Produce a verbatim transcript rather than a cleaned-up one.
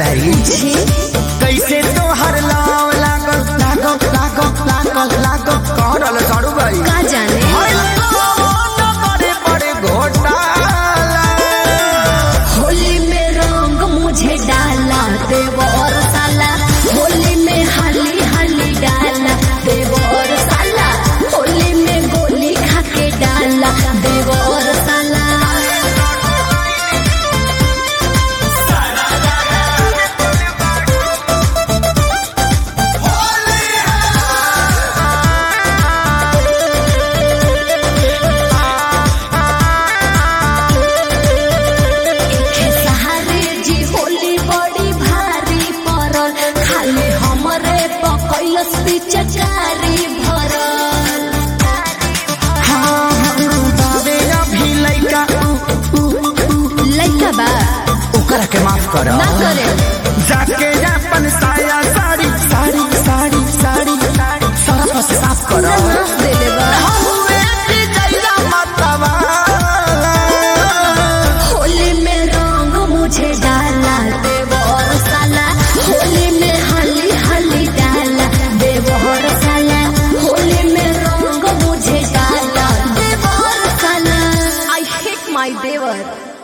आई कैसे तो हर लाव लागो लागो लागो लागो लागो करल सड़ू भाई का जाने बड़े बड़े घोटाला होली में रंग मुझे डाला देवर साला होली में हाली हाली डाला देवर साला होली में गोली खा के डाला देवर साला चचारी भरल हाँ हाँ बाबे अभी लइका लइका बा ओकरा के माफ कर ना करे जाके अपन साया साड़ी साड़ी साड़ी साड़ी सारा से साफ कर नाच देले बा होली में रंग मुझे डाला देवर साला होली में हली हली डाला देवर साला होली में रंग मुझे डाला देवर साला आई हेट माय देवर।